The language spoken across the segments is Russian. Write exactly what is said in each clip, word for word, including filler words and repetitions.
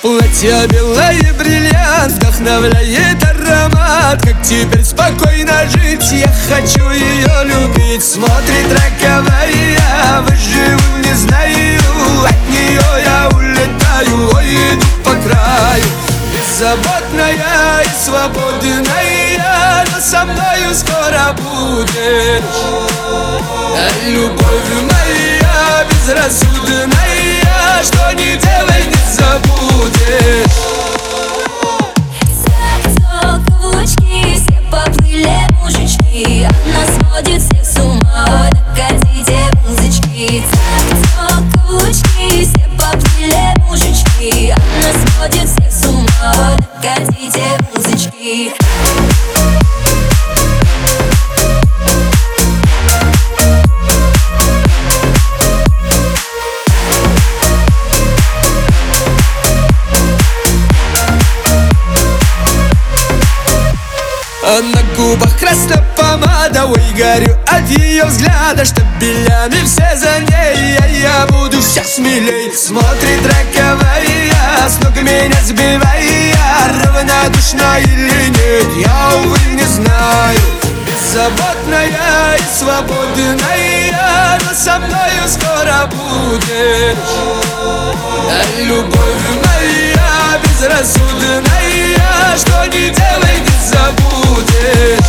Платье белое, бриллиант, вдохновляет аромат. Как теперь спокойно жить, я хочу ее любить. Смотрит роковая, выживу не знаю. От нее я улетаю, ой, иду по краю. Беззаботная и свободная, но со мною скоро будешь. А любовь моя безрассудная, что не делай, не забудешь. Так, каблучки, все поплыли мужички. Она сводит всех с ума, докатите музычки. Так, каблучки, все поплыли мужички. Она сводит всех с ума, докатите музычки. А на губах красная помада, ой, горю от ее взгляда. Штабелями все за ней, а я буду все смелей. Смотрит роковая, с ног меня сбивая. Равнодушна или нет, я, увы, не знаю. Беззаботная и свободная, но со мною скоро будешь. А любовь моя безрассудная, что не делай, не забудешь.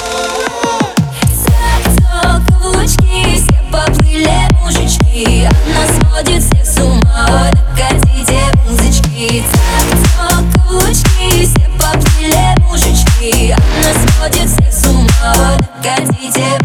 Так, каблучки, все поплыли мужички. Она сводит всех с ума, докатите музычки. Так, каблучки, все поплыли мужички. Она сводит всех с ума, докатите